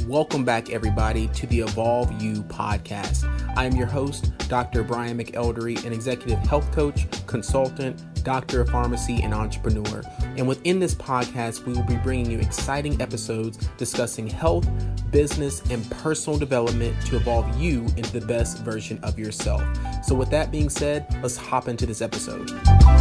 Welcome back, everybody, to the Evolve You podcast. I am your host, Dr. Brian McElderry, an executive health coach, consultant, doctor of pharmacy, and entrepreneur. And within this podcast, we will be bringing you exciting episodes discussing health, business, and personal development to evolve you into the best version of yourself. So with that being said, let's hop into this episode.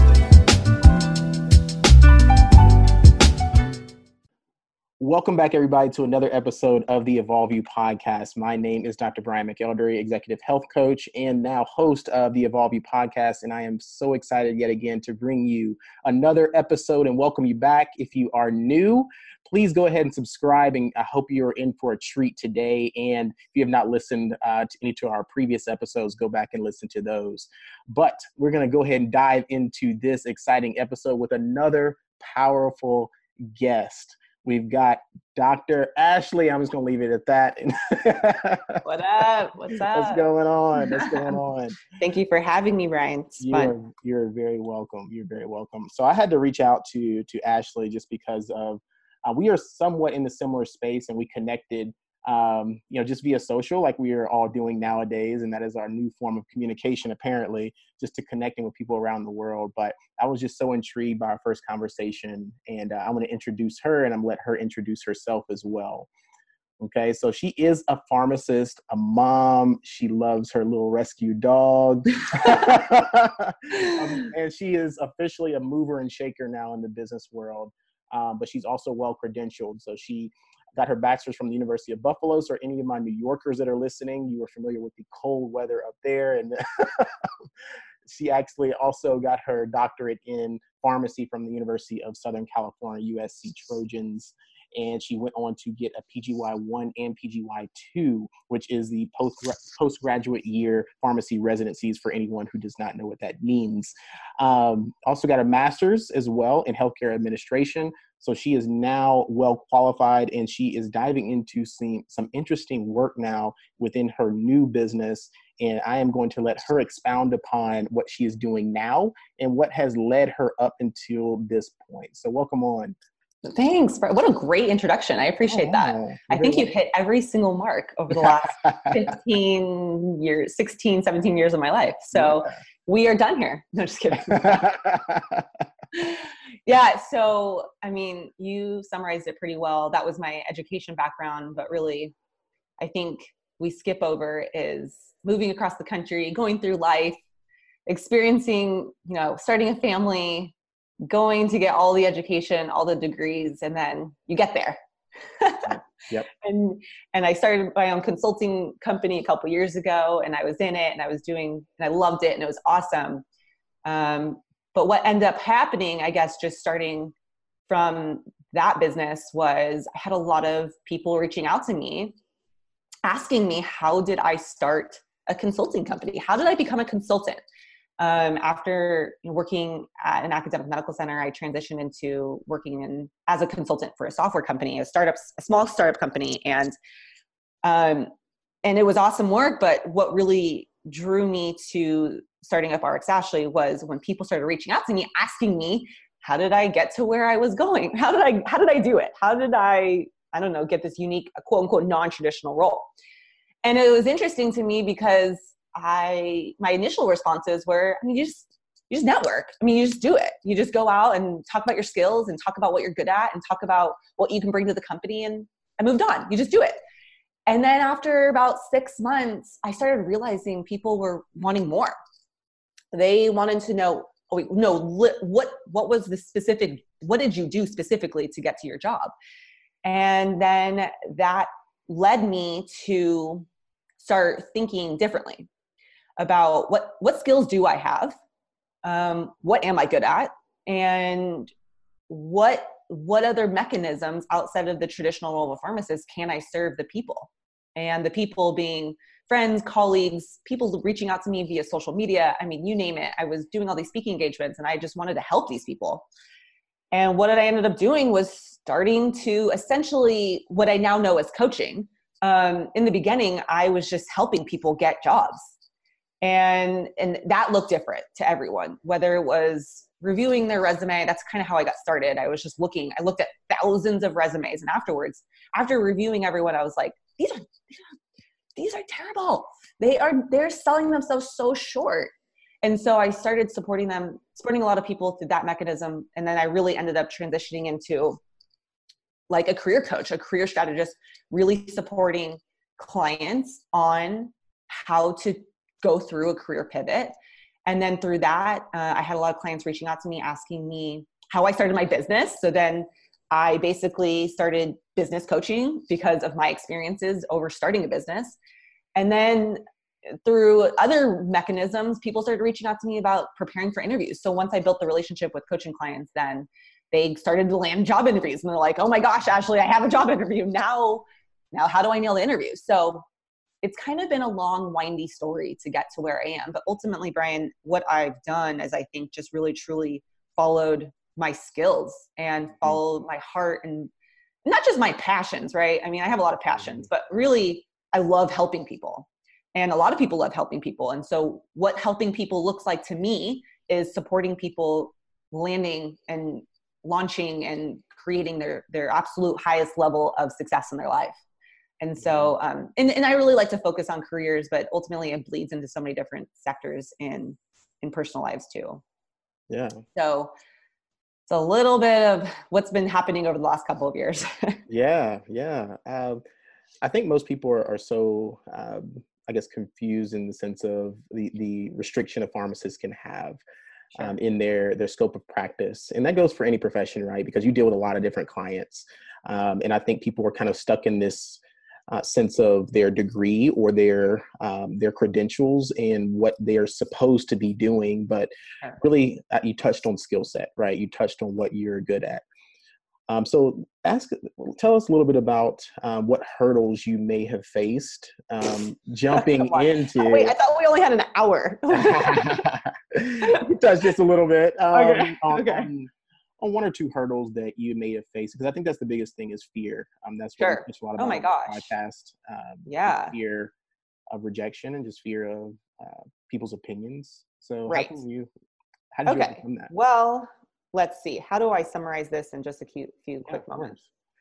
Welcome back, everybody, to another episode of the Evolve You podcast. My name is Dr. Brian McElderry, executive health coach and now host of the Evolve You podcast. And I am so excited yet again to bring you another episode and welcome you back. If you are new, please go ahead and subscribe. And I hope you're in for a treat today. And if you have not listened to any of our previous episodes, go back and listen to those. But we're going to go ahead and dive into this exciting episode with another powerful guest. We've got Dr. Ashley. I'm just going to leave it at that. What up? What's up? What's going on? What's going on? Thank you for having me, Brian. It's fun. You're very welcome. You're very welcome. So I had to reach out to Ashley just because of we are somewhat in a similar space, and we connected just via social, like we are all doing nowadays. And that is our new form of communication, apparently, just to connecting with people around the world. But I was just so intrigued by our first conversation, and I'm going to introduce her, and I'm going to let her introduce herself as well. Okay. So she is a pharmacist, a mom. She loves her little rescue dog. And she is officially a mover and shaker now in the business world. But she's also well-credentialed. So she got her bachelor's from the University of Buffalo. So any of my New Yorkers that are listening, you are familiar with the cold weather up there. And she actually also got her doctorate in pharmacy from the University of Southern California, USC Trojans. And she went on to get a PGY1 and PGY2, which is the postgraduate year pharmacy residencies for anyone who does not know what that means. Also got a master's as well in healthcare administration. So she is now well qualified, and she is diving into some interesting work now within her new business. And I am going to let her expound upon what she is doing now and what has led her up until this point. So welcome on. Thanks. What a great introduction. I appreciate that. I think you've hit every single mark over the last 15 years, 16, 17 years of my life. So we are done here. No, just kidding. Yeah. So, I mean, you summarized it pretty well. That was my education background, but really, I think we skip over is moving across the country, going through life, experiencing, starting a family, going to get all the education, all the degrees, and then you get there. Yep. And I started my own consulting company a couple years ago, and I was in it, and I loved it, and it was awesome. But what ended up happening, I guess, just starting from that business was I had a lot of people reaching out to me, asking me, how did I start a consulting company? How did I become a consultant? After working at an academic medical center, I transitioned into working as a consultant for a software company, a small startup company. And it was awesome work. But what really drew me to starting up RX Ashley was when people started reaching out to me, asking me, how did I get to where I was going? How did I do it? How did I get this unique, quote unquote, non-traditional role? And it was interesting to me because my initial responses were, you just network. You just do it. You just go out and talk about your skills and talk about what you're good at and talk about what you can bring to the company. And I moved on. You just do it. And then after about 6 months, I started realizing people were wanting more. They wanted to know, what was the specific, what did you do specifically to get to your job? And then that led me to start thinking differently about what skills do I have? What am I good at? And what other mechanisms outside of the traditional role of a pharmacist can I serve the people? And the people being friends, colleagues, people reaching out to me via social media. You name it. I was doing all these speaking engagements, and I just wanted to help these people. And what I ended up doing was starting to essentially what I now know as coaching. In the beginning, I was just helping people get jobs. And that looked different to everyone, whether it was reviewing their resume. That's kind of how I got started. I was just I looked at thousands of resumes, and afterwards, after reviewing everyone, I was like, these are terrible. They're selling themselves so short. And so I started supporting a lot of people through that mechanism. And then I really ended up transitioning into like a career coach, a career strategist, really supporting clients on how to go through a career pivot. And then through that, I had a lot of clients reaching out to me, asking me how I started my business. So then I basically started business coaching because of my experiences over starting a business. And then through other mechanisms, people started reaching out to me about preparing for interviews. So once I built the relationship with coaching clients, then they started to land job interviews. And they're like, oh my gosh, Ashley, I have a job interview. Now how do I nail the interview? So it's kind of been a long, windy story to get to where I am. But ultimately, Brian, what I've done is I think just really, truly followed my skills and followed my heart, and not just my passions, right? I mean, I have a lot of passions, but really I love helping people. And a lot of people love helping people. And so what helping people looks like to me is supporting people landing and launching and creating their absolute highest level of success in their life. And so, and I really like to focus on careers, but ultimately it bleeds into so many different sectors in personal lives too. Yeah. So it's a little bit of what's been happening over the last couple of years. Yeah. I think most people are so, I guess, confused in the sense of the restriction a pharmacist can have in their scope of practice. And that goes for any profession, right? Because you deal with a lot of different clients. And I think people are kind of stuck in this sense of their degree or their credentials and what they're supposed to be doing. But really, you touched on skill set, right? You touched on what you're good at. So tell us a little bit about what hurdles you may have faced jumping into. Oh, wait, I thought we only had an hour. You touched just a little bit Okay. On one or two hurdles that you may have faced, because I think that's the biggest thing is fear. That's what Sure. we touch a lot about. Oh my gosh. Podcast. Yeah. Fear of rejection and just fear of people's opinions. So right. how did you overcome that? Well, let's see. How do I summarize this in just a few quick moments?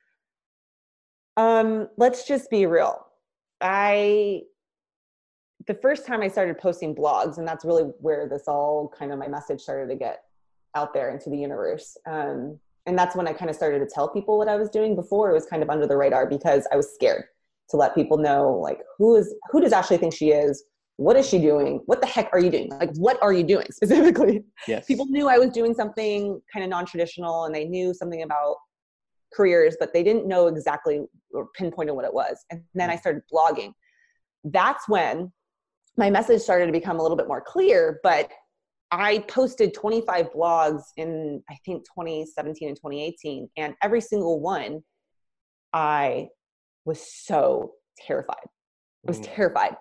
Let's just be real. The first time I started posting blogs, and that's really where this all kind of my message started to get out there into the universe. And that's when I kind of started to tell people what I was doing. Before, it was kind of under the radar because I was scared to let people know, like, who does Ashley think she is? What is she doing? What the heck are you doing? Like, what are you doing specifically? Yes. People knew I was doing something kind of non-traditional, and they knew something about careers, but they didn't know exactly or pinpointed what it was. And then I started blogging. That's when my message started to become a little bit more clear, but I posted 25 blogs in, I think, 2017 and 2018. And every single one, I was so terrified. I was terrified.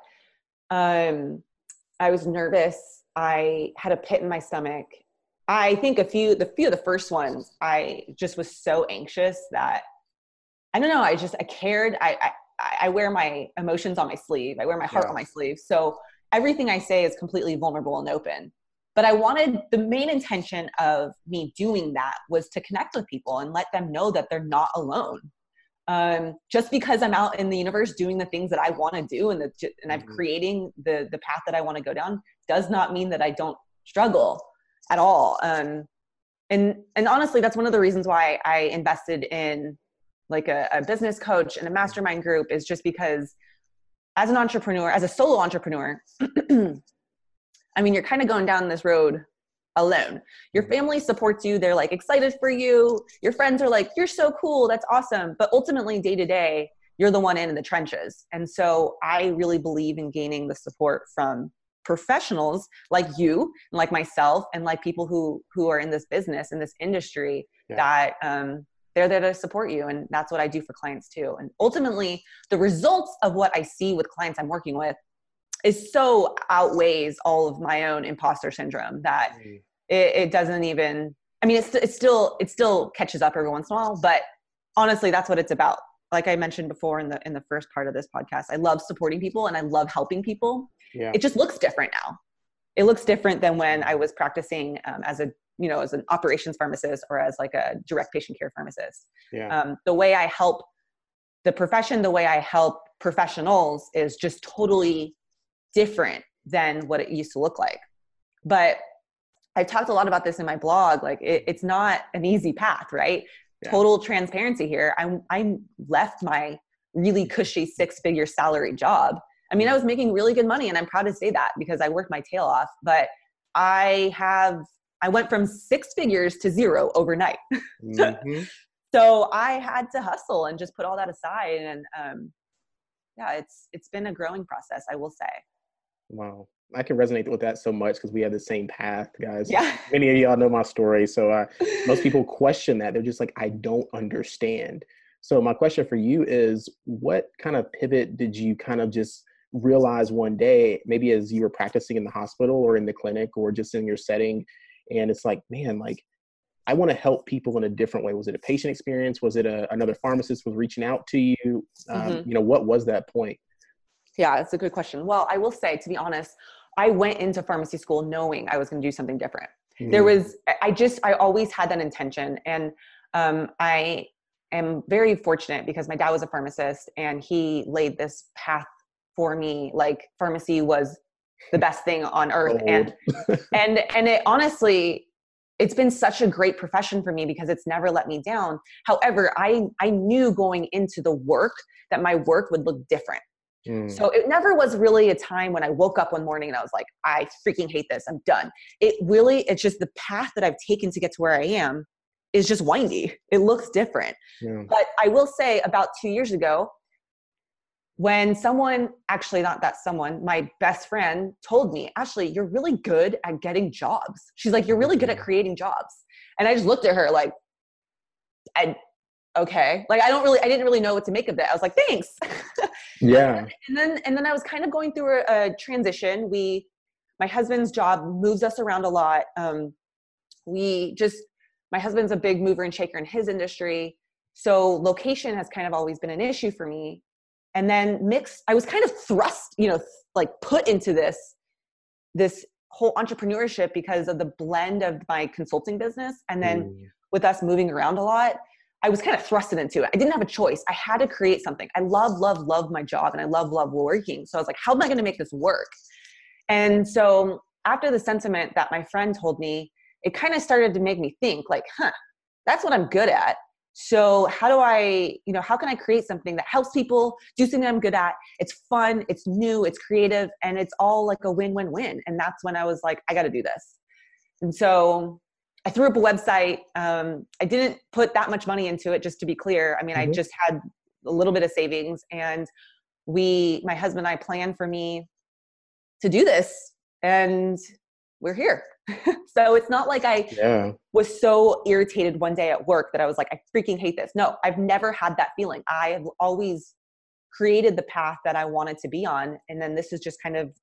I was nervous. I had a pit in my stomach. I think the few of the first ones, I just was so anxious that, I don't know, I cared. I wear my emotions on my sleeve. I wear my heart on my sleeve. So everything I say is completely vulnerable and open. But the main intention of me doing that was to connect with people and let them know that they're not alone. Just because I'm out in the universe doing the things that I want to do and I'm creating the path that I want to go down does not mean that I don't struggle at all. And honestly, that's one of the reasons why I invested in like a business coach and a mastermind group, is just because as an entrepreneur, as a solo entrepreneur, I mean, you're kind of going down this road alone. Your family supports you. They're like excited for you. Your friends are like, you're so cool. That's awesome. But ultimately, day to day, you're the one in the trenches. And so I really believe in gaining the support from professionals like you and like myself and like people who are in this business, in this industry, that they're there to support you. And that's what I do for clients too. And ultimately, the results of what I see with clients I'm working with is so outweighs all of my own imposter syndrome that it doesn't even, I mean, it still catches up every once in a while, but honestly, that's what it's about. Like I mentioned before in the first part of this podcast, I love supporting people and I love helping people. Yeah. It just looks different now. It looks different than when I was practicing as a, as an operations pharmacist or as like a direct patient care pharmacist. Yeah. The way I help the profession, the way I help professionals is just totally different than what it used to look like. But I've talked a lot about this in my blog. Like it's not an easy path, right? Yeah. Total transparency here. I left my really cushy 6-figure salary job. I mean, I was making really good money, and I'm proud to say that because I worked my tail off, but I went from 6 figures to 0 overnight. Mm-hmm. So I had to hustle and just put all that aside. And yeah, it's been a growing process, I will say. Wow. I can resonate with that so much because we have the same path, guys. Yeah. Many of y'all know my story. So most people question that. They're just like, I don't understand. So my question for you is, what kind of pivot did you kind of just realize one day, maybe as you were practicing in the hospital or in the clinic or just in your setting? And it's like, man, like, I want to help people in a different way. Was it a patient experience? Was it another pharmacist was reaching out to you? What was that point? Yeah, it's a good question. Well, I will say, to be honest, I went into pharmacy school knowing I was going to do something different. I always had that intention. And I am very fortunate because my dad was a pharmacist and he laid this path for me. Like pharmacy was the best thing on earth. And it honestly, it's been such a great profession for me because it's never let me down. However, I knew going into the work that my work would look different. So it never was really a time when I woke up one morning and I was like, I freaking hate this. I'm done. It's just the path that I've taken to get to where I am is just windy. It looks different. Yeah. But I will say about 2 years ago, when my best friend told me, Ashley, you're really good at getting jobs. She's like, you're really good at creating jobs. And I just looked at her like, okay. Like, I didn't really know what to make of that. I was like, thanks. Yeah. And then I was kind of going through a transition. My husband's job moves us around a lot. My husband's a big mover and shaker in his industry. So location has kind of always been an issue for me. And then I was kind of thrust, like put into this whole entrepreneurship because of the blend of my consulting business. And then with us moving around a lot, I was kind of thrusted into it. I didn't have a choice. I had to create something. I love my job and I love working. So I was like, how am I going to make this work? And so after the sentiment that my friend told me, it kind of started to make me think like, that's what I'm good at. So how can I create something that helps people do something I'm good at? It's fun, it's new, it's creative, and it's all like a win-win-win. And that's when I was like, I got to do this. And so I threw up a website. I didn't put that much money into it, just to be clear. I mean, I just had a little bit of savings, and my husband and I planned for me to do this, and we're here. So it's not like I was so irritated one day at work that I was like, I freaking hate this. No, I've never had that feeling. I have always created the path that I wanted to be on. And then this is just kind of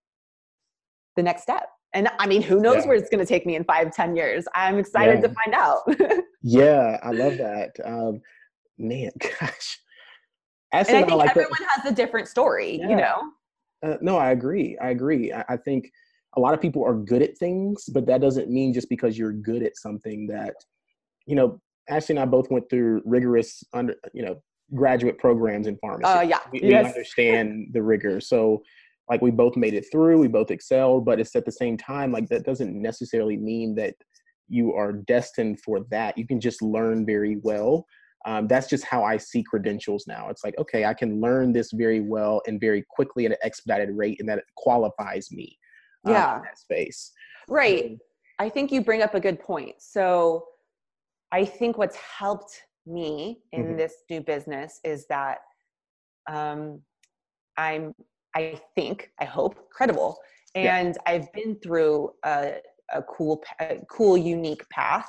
the next step. And I mean, who knows where it's going to take me in 5-10 years? I'm excited to find out. Yeah, I love that. Man, gosh. And I think everyone has a different story, No, I agree. I think a lot of people are good at things, but that doesn't mean just because you're good at something that, Ashley and I both went through rigorous graduate programs in pharmacy. We understand the rigor. So like we both made it through, we both excelled, but it's at the same time, like that doesn't necessarily mean that you are destined for that. You can just learn very well. That's just how I see credentials now. It's like, okay, I can learn this very well and very quickly at an expedited rate, and that qualifies me in that space. Right. I think you bring up a good point. So I think what's helped me in this new business is that I'm, I hope, credible. And I've been through a cool, unique path.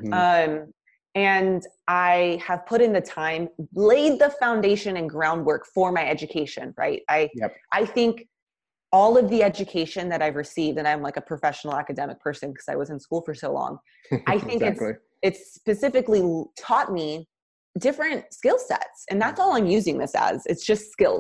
And I have put in the time, laid the foundation and groundwork for my education, right? I think all of the education that I've received, and I'm like a professional academic person because I was in school for so long, I think it's specifically taught me different skill sets. And that's all I'm using this as. It's just skills.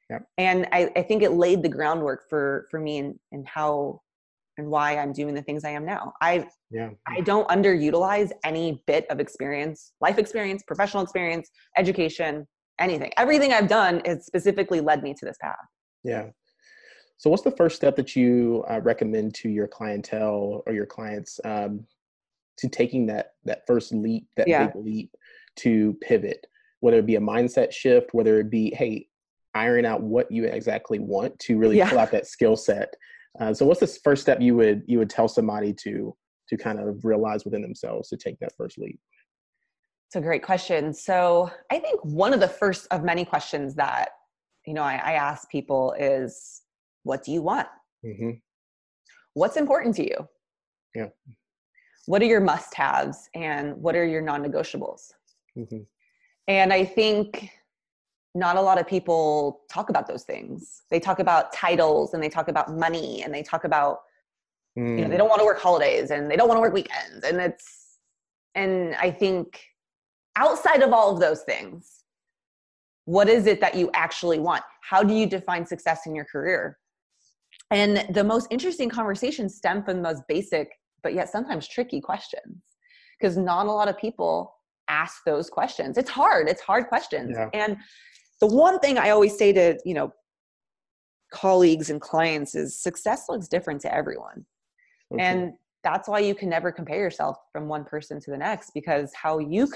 Yep. And I think it laid the groundwork for me and how and why I'm doing the things I am now. I don't underutilize any bit of experience, life experience, professional experience, education, anything. Everything I've done has specifically led me to this path. Yeah. So what's the first step that you recommend to your clientele or your clients to taking that first leap, that big leap to pivot, whether it be a mindset shift, whether it be, hey, iron out what you exactly want to really pull out that skill set. So what's the first step you would tell somebody to kind of realize within themselves to take that first leap? It's a great question. So I think one of the first of many questions that, I ask people is, what do you want? Mm-hmm. What's important to you? Yeah. What are your must-haves and what are your non-negotiables? Mm-hmm. And I think not a lot of people talk about those things. They talk about titles and they talk about money and they talk about, they don't want to work holidays and they don't want to work weekends. And I think outside of all of those things, what is it that you actually want? How do you define success in your career? And the most interesting conversations stem from the most basic, but yet sometimes tricky questions, because not a lot of people ask those questions. It's hard questions. Yeah. And the one thing I always say to, colleagues and clients is success looks different to everyone. Okay. And that's why you can never compare yourself from one person to the next, because how you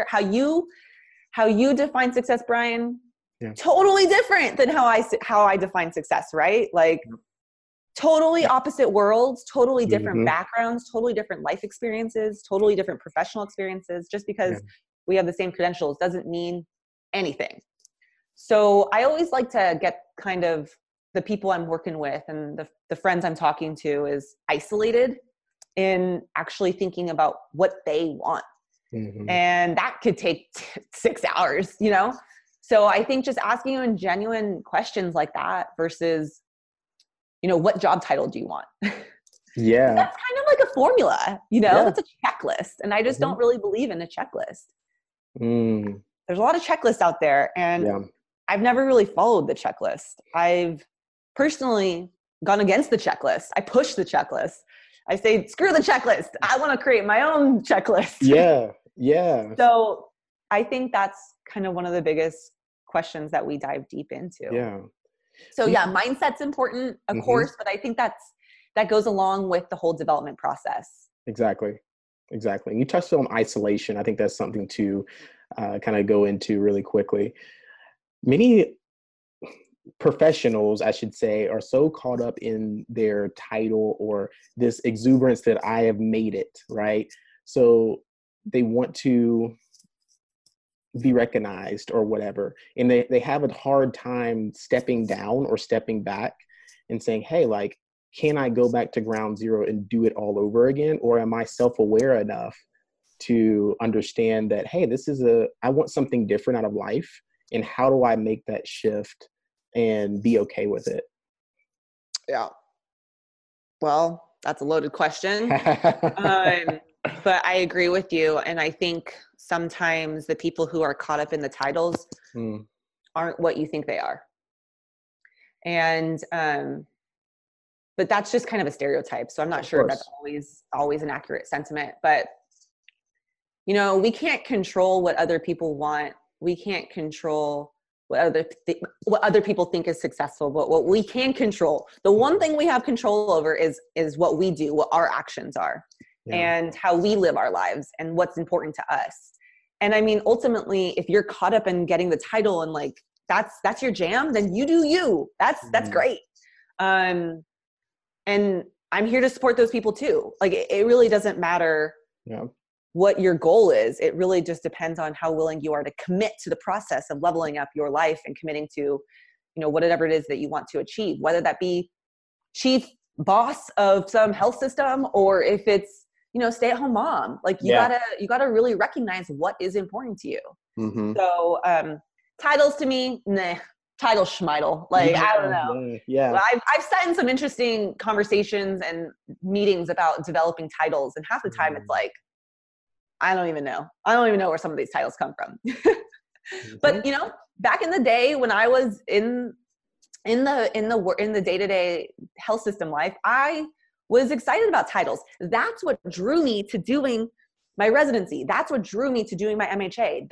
define success, Brian, totally different than how I define success, right? Like totally opposite worlds, totally different backgrounds, totally different life experiences, totally different professional experiences. Just because we have the same credentials doesn't mean anything. So I always like to get kind of the people I'm working with and the friends I'm talking to is isolated in actually thinking about what they want. Mm-hmm. And that could take 6 hours, So I think just asking you genuine questions like that versus, what job title do you want? Yeah. That's kind of like a formula, that's a checklist. And I just don't really believe in a checklist. There's a lot of checklists out there and I've never really followed the checklist. I've personally gone against the checklist. I push the checklist. I say, screw the checklist. I want to create my own checklist. Yeah. Yeah. So I think that's kind of one of the biggest questions that we dive deep into. Yeah. So mindset's important, of course, but I think that goes along with the whole development process. Exactly. And you touched on isolation. I think that's something to kind of go into really quickly. Many professionals, I should say, are so caught up in their title or this exuberance that I have made it, right? So they want to be recognized or whatever. And they have a hard time stepping down or stepping back and saying, hey, like, can I go back to ground zero and do it all over again? Or am I self-aware enough to understand that, hey, I want something different out of life. And how do I make that shift and be okay with it? Yeah. Well, that's a loaded question. But I agree with you. And I think sometimes the people who are caught up in the titles aren't what you think they are. And, but that's just kind of a stereotype. So I'm not sure that's always an accurate sentiment, but we can't control what other people want. We can't control what other people think is successful, but what we can control, the one thing we have control over is what we do, what our actions are. And how we live our lives and what's important to us. And I mean, ultimately, if you're caught up in getting the title and like, that's your jam, then you do you. That's great. And I'm here to support those people too. Like it really doesn't matter what your goal is. It really just depends on how willing you are to commit to the process of leveling up your life and committing to, whatever it is that you want to achieve, whether that be chief boss of some health system or if it's, stay-at-home mom. Like you gotta really recognize what is important to you. Mm-hmm. So titles to me, title schmeidle. Like I don't know. Yeah. I've sat in some interesting conversations and meetings about developing titles, and half the time it's like, I don't even know where some of these titles come from. But back in the day when I was in in the day-to-day health system life, I was excited about titles. That's what drew me to doing my residency. That's what drew me to doing my MHA.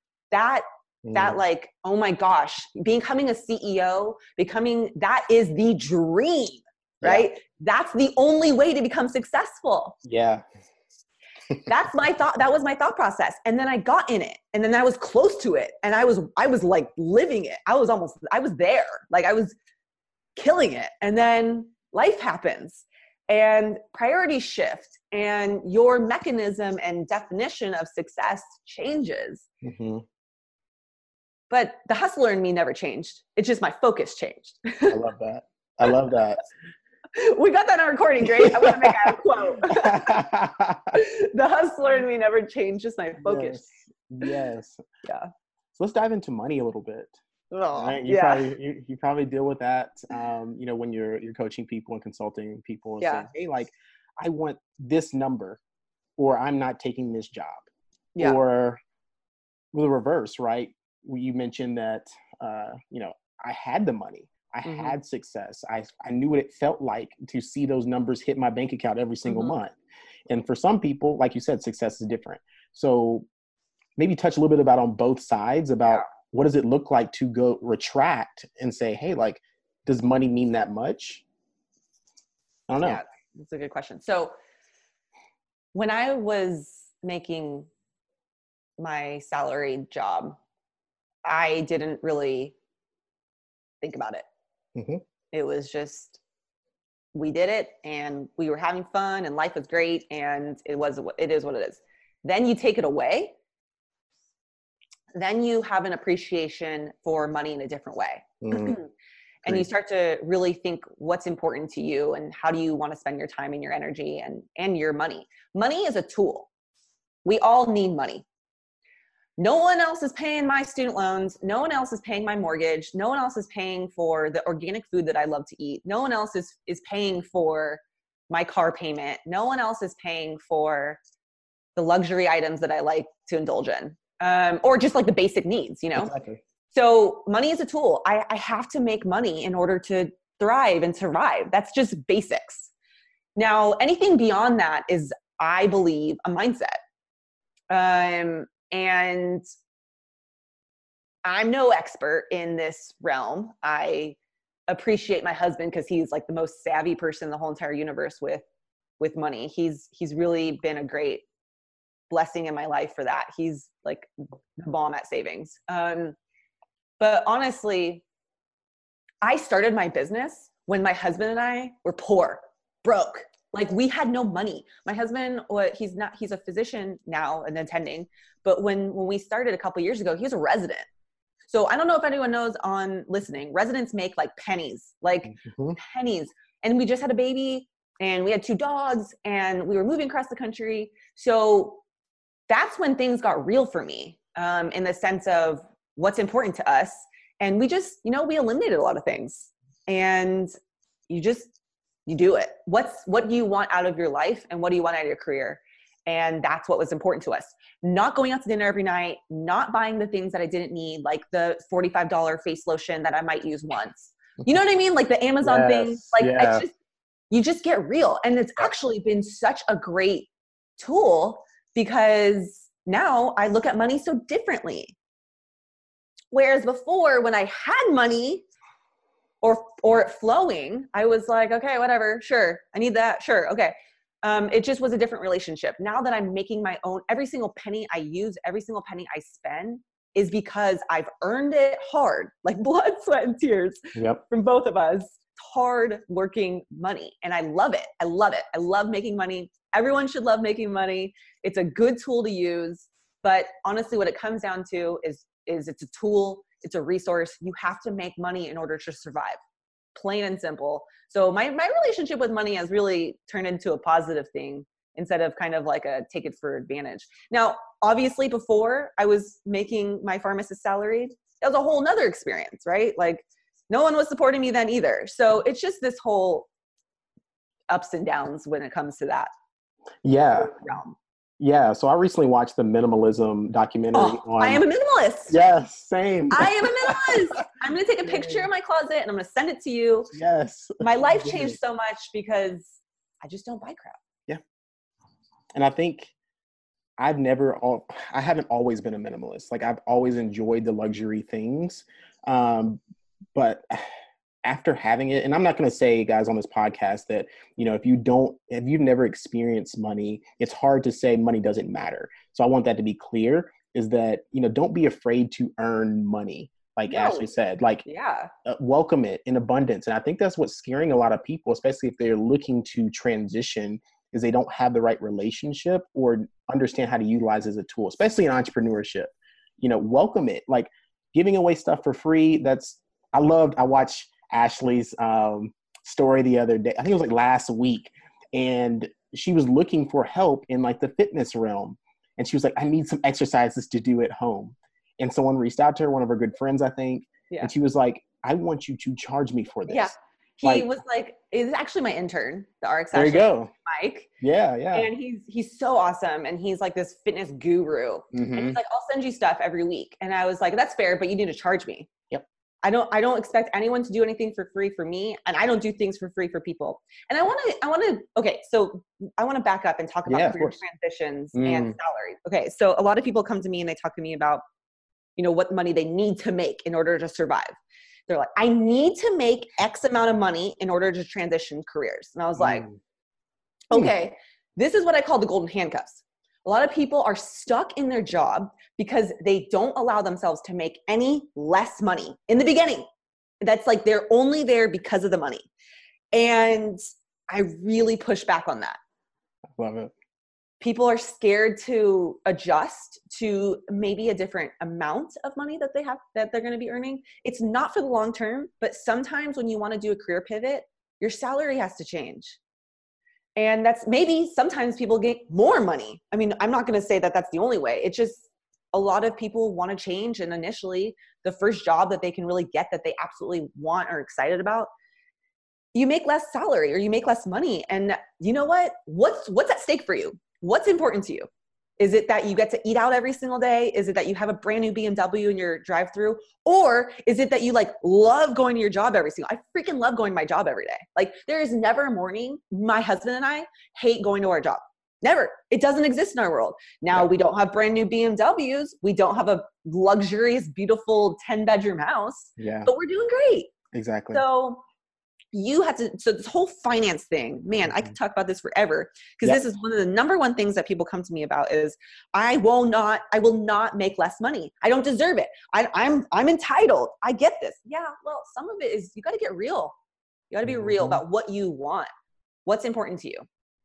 That like, oh my gosh, becoming a CEO, that is the dream, right? Yeah. That's the only way to become successful. Yeah. That's my thought. That was my thought process. And then I got in it, and then I was close to it, and I was like living it. I was there. Like I was killing it. And then life happens and priorities shift, and your mechanism and definition of success changes. Mm-hmm. But the hustler in me never changed. It's just my focus changed. I love that. I love that. We got that on recording, great. I want to make a quote. The hustler in me never changed, just my focus. Yes. Yeah. So let's dive into money a little bit. Oh, right? You probably deal with that, when you're coaching people and consulting people and saying, hey, like, I want this number, or I'm not taking this job. Yeah. Or the reverse, right? You mentioned that, I had the money. I had success. I knew what it felt like to see those numbers hit my bank account every single month. And for some people, like you said, success is different. So maybe touch a little bit about on both sides about what does it look like to go retract and say, hey, like, does money mean that much? I don't know. Yeah, that's a good question. So when I was making my salaried job, I didn't really think about it. Mm-hmm. It was just, we did it and we were having fun and life was great and it is what it is. Then you take it away. Then you have an appreciation for money in a different way. Mm-hmm. And you start to really think what's important to you and how do you want to spend your time and your energy and your money. Money is a tool. We all need money. No one else is paying my student loans. No one else is paying my mortgage. No one else is paying for the organic food that I love to eat. No one else is paying for my car payment. No one else is paying for the luxury items that I like to indulge in, or just like the basic needs, Exactly. So money is a tool. I have to make money in order to thrive and survive. That's just basics. Now, anything beyond that is, I believe, a mindset. And I'm no expert in this realm. I appreciate my husband because he's like the most savvy person in the whole entire universe with money. He's really been a great blessing in my life for that. He's like the bomb at savings. But honestly, I started my business when my husband and I were poor, broke. Like we had no money. My husband, he's a physician now and attending, but when we started a couple of years ago, he was a resident. So I don't know if anyone knows on listening, residents make like pennies, pennies. And we just had a baby and we had 2 dogs and we were moving across the country. So that's when things got real for me, in the sense of what's important to us. And we just, we eliminated a lot of things and you do it. What do you want out of your life and what do you want out of your career? And that's what was important to us. Not going out to dinner every night, not buying the things that I didn't need, like the $45 face lotion that I might use once. You know what I mean? Like the Amazon thing. Like you just get real. And it's actually been such a great tool because now I look at money so differently. Whereas before when I had money, or it flowing, I was like, okay, whatever, sure, I need that, sure, okay. It just was a different relationship. Now that I'm making my own, every single penny I use, every single penny I spend is because I've earned it hard, like blood, sweat, and tears from both of us, hard working money. And I love it. I love it. I love making money. Everyone should love making money. It's a good tool to use. But honestly, what it comes down to is it's a tool. It's a resource. You have to make money in order to survive. Plain and simple. So my relationship with money has really turned into a positive thing instead of kind of like a take it for advantage. Now, obviously before I was making my pharmacist salaried, that was a whole nother experience, right? Like no one was supporting me then either. So it's just this whole ups and downs when it comes to that. Yeah. realm. Yeah, so I recently watched the minimalism documentary on. I am a minimalist. Yes, same. I am a minimalist. I'm going to take a picture of my closet and I'm going to send it to you. Yes. My life changed so much because I just don't buy crap. Yeah. And I think I haven't always been a minimalist. Like I've always enjoyed the luxury things. But after having it, and I'm not going to say, guys, on this podcast that, if you've never experienced money, it's hard to say money doesn't matter. So I want that to be clear, is that, don't be afraid to earn money. Like Ashley said, welcome it in abundance. And I think that's what's scaring a lot of people, especially if they're looking to transition, is they don't have the right relationship or understand how to utilize it as a tool, especially in entrepreneurship. Welcome it. Like giving away stuff for free. I watched Ashley's story the other day. I think it was like last week. And she was looking for help in like the fitness realm. And she was like, I need some exercises to do at home. And someone reached out to her, one of her good friends, I think. Yeah. And she was like, I want you to charge me for this. Yeah. He was like, it's actually my intern, the RX. There you go. Mike. Yeah, yeah. And he's so awesome. And he's like this fitness guru. Mm-hmm. And he's like, I'll send you stuff every week. And I was like, that's fair, but you need to charge me. Yep. I don't expect anyone to do anything for free for me. And I don't do things for free for people. And I want to back up and talk about career transitions and salary. Okay. So a lot of people come to me and they talk to me about, what money they need to make in order to survive. They're like, I need to make X amount of money in order to transition careers. And I was like, okay, this is what I call the golden handcuffs. A lot of people are stuck in their job because they don't allow themselves to make any less money in the beginning. That's like, they're only there because of the money. And I really push back on that. I love it. People are scared to adjust to maybe a different amount of money that they're going to be earning. It's not for the long term, but sometimes when you want to do a career pivot, your salary has to change. And that's maybe sometimes people get more money. I mean, I'm not going to say that that's the only way. It's just a lot of people want to change. And initially the first job that they can really get that they absolutely want or excited about, you make less salary or you make less money. And you know what? What's at stake for you? What's important to you? Is it that you get to eat out every single day? Is it that you have a brand new BMW in your drive-through? Or is it that you love going to your job every single? I freaking love going to my job every day. Like there is never a morning. My husband and I hate going to our job. Never. It doesn't exist in our world. Now we don't have brand new BMWs. We don't have a luxurious, beautiful 10-bedroom house. Yeah. But we're doing great. Exactly. So this whole finance thing, man, I could talk about this forever because this is one of the number one things that people come to me about is I will not make less money. I don't deserve it. I'm entitled. I get this. Yeah. Well, some of it is you got to get real. You got to be real about what you want, what's important to you.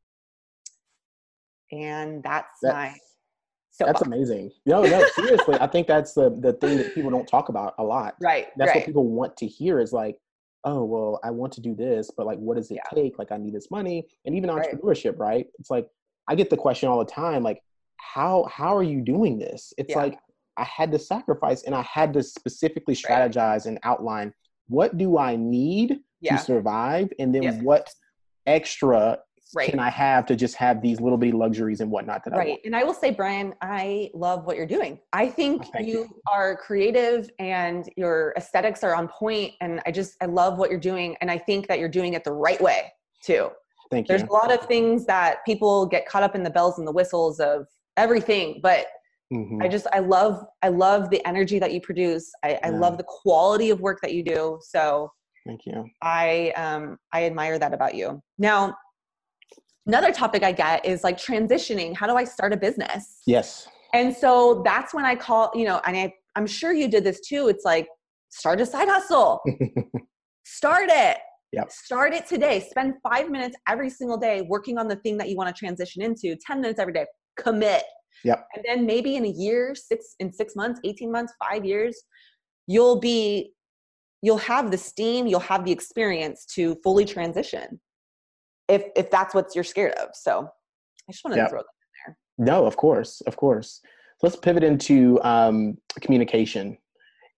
And that's amazing. No, seriously. I think that's the thing that people don't talk about a lot. Right. That's what people want to hear is like, oh, well, I want to do this, but what does it take? I need this money. And even entrepreneurship, right? It's like, I get the question all the time, how are you doing this? It's like, I had to sacrifice and I had to specifically strategize and outline, what do I need to survive? And then what extra can I have to just have these little bitty luxuries and whatnot that I want? And I will say, Brian, I love what you're doing. I think you are creative and your aesthetics are on point. And I love what you're doing. And I think that you're doing it the right way too. Thank you. There's a lot of things that people get caught up in the bells and the whistles of everything, but I love the energy that you produce. I love the quality of work that you do. So thank you. I admire that about you. Now, another topic I get is transitioning. How do I start a business? Yes. And so that's when I call, and I'm sure you did this too. It's start a side hustle. Start it. Yep. Start it today. Spend 5 minutes every single day working on the thing that you want to transition into. 10 minutes every day. Commit. Yep. And then maybe in a year, 6 months, 18 months, 5 years, you'll have the steam, you'll have the experience to fully transition. If that's what you're scared of. So I just wanted to throw that in there. No, of course. Let's pivot into communication.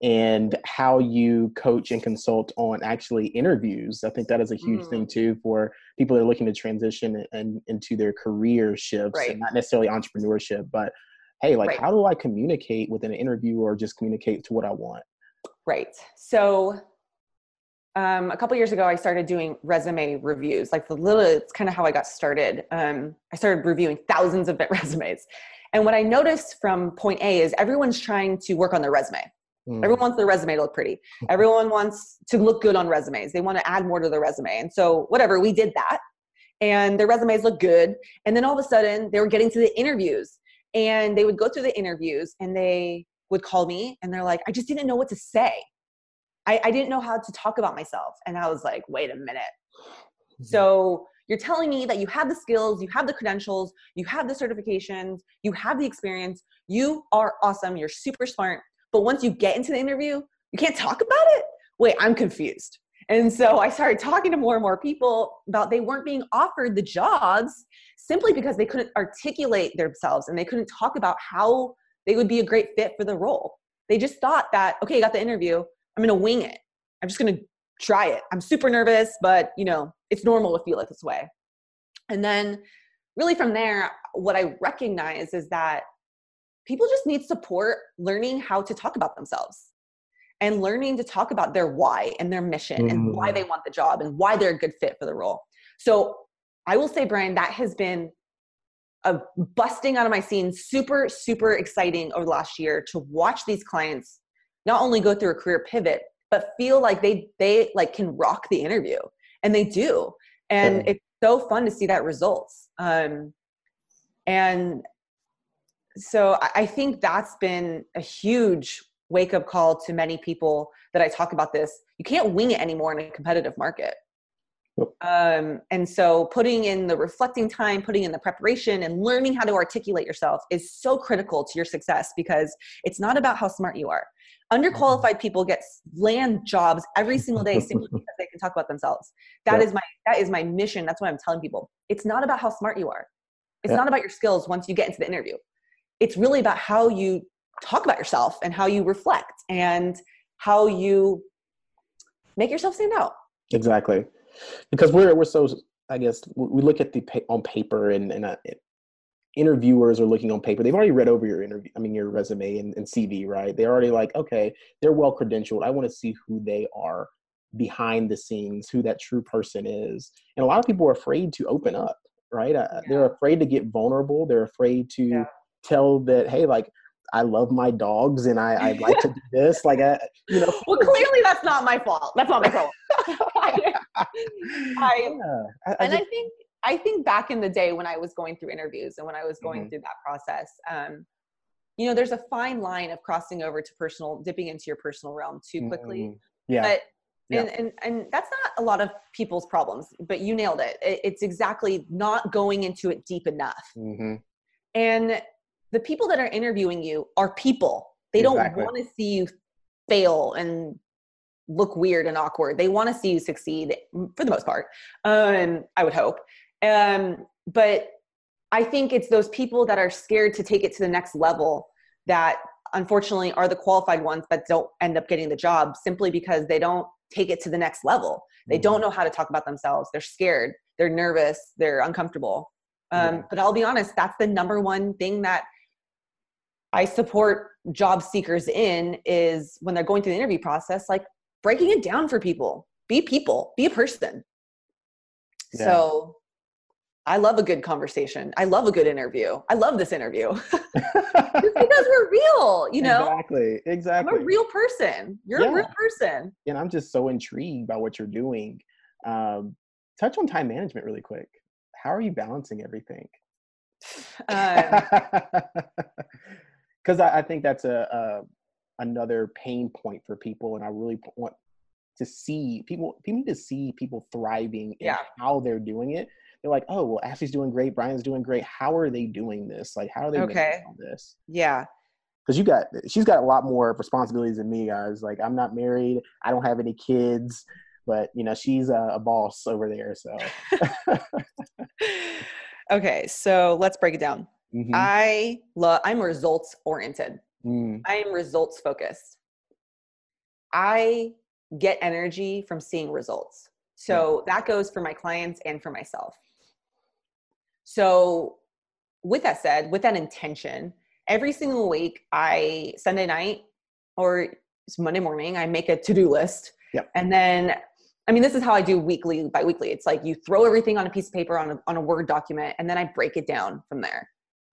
and how you coach and consult on actually interviews. I think that is a huge thing too for people that are looking to transition and into their career shifts, and not necessarily entrepreneurship, but hey, like how do I communicate with an interview or just communicate to what I want? Right. So a couple of years ago, I started doing resume reviews. Like it's kind of how I got started. I started reviewing thousands of resumes. And what I noticed from point A is everyone's trying to work on their resume. Everyone wants their resume to look pretty. Everyone wants to look good on resumes. They want to add more to their resume. And so whatever, we did that. And their resumes look good. And then all of a sudden they were getting to the interviews, and they would go through the interviews and they would call me and they're like, I just didn't know what to say. I didn't know how to talk about myself. And I was like, wait a minute. So you're telling me that you have the skills, you have the credentials, you have the certifications, you have the experience, you are awesome, you're super smart. But once you get into the interview, you can't talk about it? Wait, I'm confused. And so I started talking to more and more people about they weren't being offered the jobs simply because they couldn't articulate themselves and they couldn't talk about how they would be a great fit for the role. They just thought that, okay, I got the interview, I'm going to wing it. I'm just going to try it. I'm super nervous, but it's normal to feel it this way. And then really from there, what I recognize is that people just need support learning how to talk about themselves and learning to talk about their why and their mission and why they want the job and why they're a good fit for the role. So I will say, Brian, that has been a busting out of my scene, super, super exciting over the last year to watch these clients not only go through a career pivot, but feel like they like can rock the interview, and they do. And it's so fun to see that results. And so I think that's been a huge wake up call to many people that I talk about this. You can't wing it anymore in a competitive market. And so putting in the reflecting time, putting in the preparation and learning how to articulate yourself is so critical to your success, because it's not about how smart you are. Underqualified people land jobs every single day simply because they can talk about themselves. That is my mission. That's what I'm telling people. It's not about how smart you are. It's not about your skills once you get into the interview. It's really about how you talk about yourself and how you reflect and how you make yourself stand out. Exactly. Because we're so, I guess, we look at on paper and interviewers are looking on paper. They've already read over your resume and CV, right? They're already like, okay, they're well credentialed. I want to see who they are behind the scenes, who that true person is. And a lot of people are afraid to open up, right? They're afraid to get vulnerable. They're afraid to tell that, hey, like, I love my dogs and I like to do this. Like, well, clearly that's not my fault. That's not my problem. I think back in the day when I was going through interviews and when I was going through that process, there's a fine line of crossing over to dipping into your personal realm too quickly. But and that's not a lot of people's problems, but you nailed it. It's exactly not going into it deep enough. And the people that are interviewing you are people. They don't want to see you fail and look weird and awkward. They want to see you succeed for the most part. I would hope. But I think it's those people that are scared to take it to the next level that unfortunately are the qualified ones that don't end up getting the job, simply because they don't take it to the next level. They don't know how to talk about themselves. They're scared. They're nervous. They're uncomfortable. But I'll be honest, that's the number one thing that I support job seekers in, is when they're going through the interview process, like breaking it down for people. Be a person. Yeah. So I love a good conversation. I love a good interview. I love this interview. Just because we're real, Exactly. I'm a real person. You're a real person. And I'm just so intrigued by what you're doing. Touch on time management really quick. How are you balancing everything? Because I think that's another pain point for people, and I really want to see people need to see people thriving in how they're doing it. They're like, oh, well, Ashley's doing great, Brian's doing great. How are they doing this? Like, how are they managing all this? Yeah. Because she's got a lot more responsibilities than me, guys. Like, I'm not married, I don't have any kids, but she's a boss over there. So. Okay, so let's break it down. I'm results oriented. I am results focused. I get energy from seeing results. So that goes for my clients and for myself. So with that said, with that intention, every single week, Sunday night or it's Monday morning, I make a to-do list. Yep. And then, I mean, this is how I do weekly, bi-weekly. It's like you throw everything on a piece of paper on a Word document, and then I break it down from there.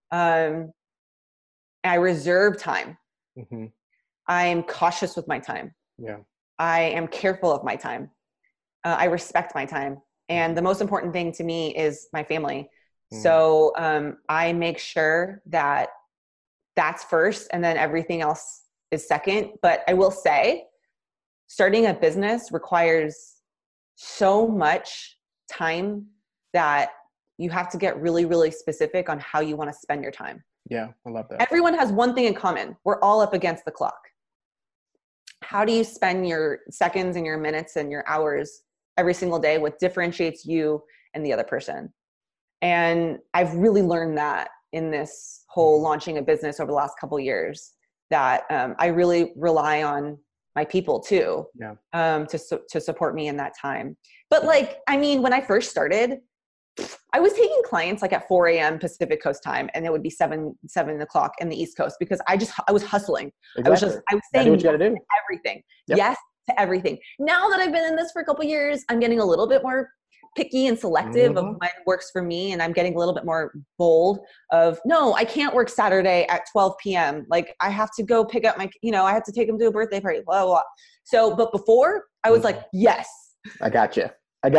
I reserve time. Mm-hmm. I am cautious with my time. Yeah. I am careful of my time. I respect my time. And the most important thing to me is my family. So I make sure that that's first and then everything else is second. But I will say, starting a business requires so much time that you have to get really, really specific on how you want to spend your time. Yeah, I love that. Everyone has one thing in common. We're all up against the clock. How do you spend your seconds and your minutes and your hours every single day? What differentiates you and the other person? And I've really learned that in this whole launching a business over the last couple of years, that I really rely on my people too, to support me in that time. But like, I mean, when I first started, I was taking clients like at 4 a.m. Pacific Coast time, and it would be 7 o'clock in the East Coast because I was hustling. Exactly. I was saying do what you gotta do. Everything. Yep. Yes to everything. Now that I've been in this for a couple of years, I'm getting a little bit more picky and selective of what works for me. And I'm getting a little bit more bold of, no, I can't work Saturday at 12 p.m. Like I have to go pick up I have to take them to a birthday party, blah, blah, blah. So, but before I was like, yes. I got you. I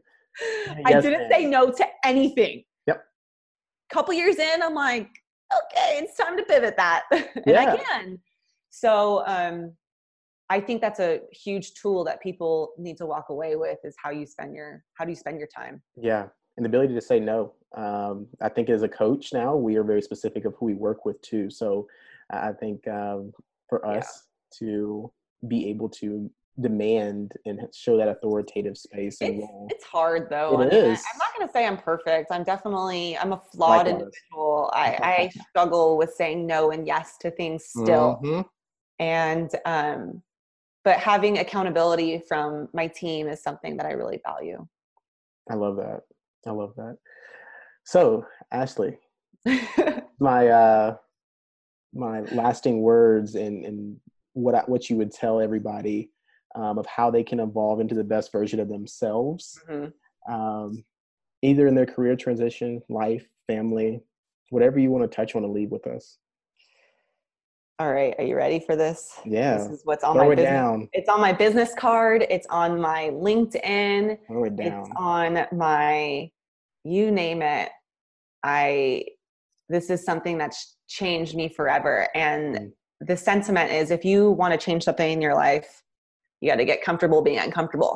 didn't say no to anything. Yep. Couple years in, I'm like, okay, it's time to pivot that. And I can. So, I think that's a huge tool that people need to walk away with is how do you spend your time? Yeah. And the ability to say no. I think as a coach now, we are very specific of who we work with too. So I think for us to be able to demand and show that authoritative space. It's hard though. It is. I'm not going to say I'm perfect. I'm a flawed individual. I struggle with saying no and yes to things still. Mm-hmm. And, but having accountability from my team is something that I really value. I love that. So, Ashley, my lasting words and what you would tell everybody of how they can evolve into the best version of themselves, either in their career transition, life, family, whatever you want to touch on and leave with us. All right. Are you ready for this? Yeah. This is what's on my business. Down. It's on my business card. It's on my LinkedIn. Throw it down. It's on my, you name it. This is something that's changed me forever. And the sentiment is if you want to change something in your life, you got to get comfortable being uncomfortable.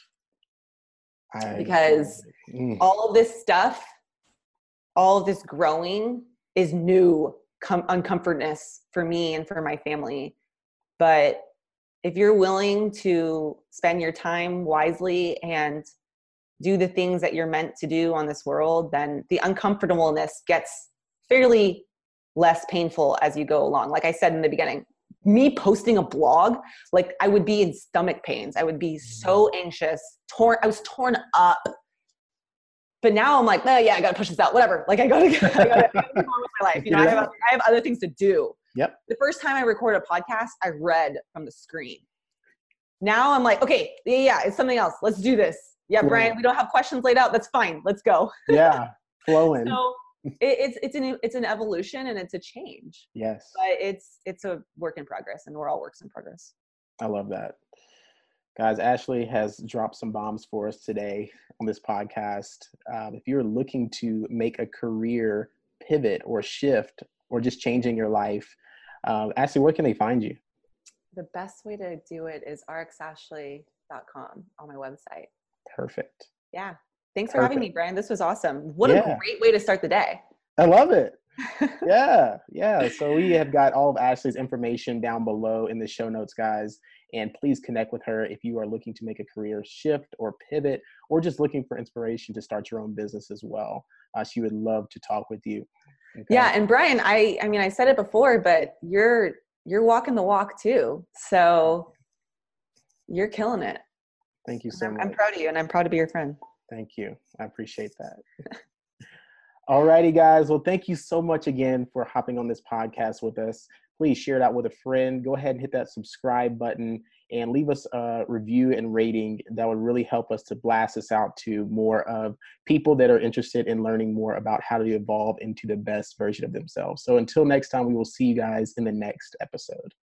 Because all of this stuff, all of this growing is new uncomfortness for me and for my family. But if you're willing to spend your time wisely and do the things that you're meant to do on this world, then the uncomfortableness gets fairly less painful as you go along. Like I said in the beginning, me posting a blog, like I would be in stomach pains. I would be so anxious, I was torn up. But now I'm like, oh yeah, I got to push this out, whatever. Like I got to get on with my life. You know, I have other things to do. Yep. The first time I recorded a podcast, I read from the screen. Now I'm like, okay, yeah, it's something else. Let's do this. Yeah, Brian, we don't have questions laid out. That's fine. Let's go. Yeah, flowing. So it's an evolution and it's a change. Yes. But it's a work in progress, and we're all works in progress. I love that. Guys, Ashley has dropped some bombs for us today on this podcast. If you're looking to make a career pivot or shift or just changing your life, Ashley, where can they find you? The best way to do it is rxashley.com on my website. Perfect. Yeah. Thanks for having me, Brian. This was awesome. What a great way to start the day. I love it. Yeah. So we have got all of Ashley's information down below in the show notes, guys. And please connect with her if you are looking to make a career shift or pivot, or just looking for inspiration to start your own business as well. She would love to talk with you. Okay? Yeah. And Brian, I mean, I said it before, but you're walking the walk too. So You're killing it. Thank you so much. I'm proud of you, and I'm proud to be your friend. Thank you. I appreciate that. All righty, guys. Well, thank you so much again for hopping on this podcast with us. Please share it out with a friend. Go ahead and hit that subscribe button and leave us a review and rating. That would really help us to blast this out to more of people that are interested in learning more about how to evolve into the best version of themselves. So until next time, we will see you guys in the next episode.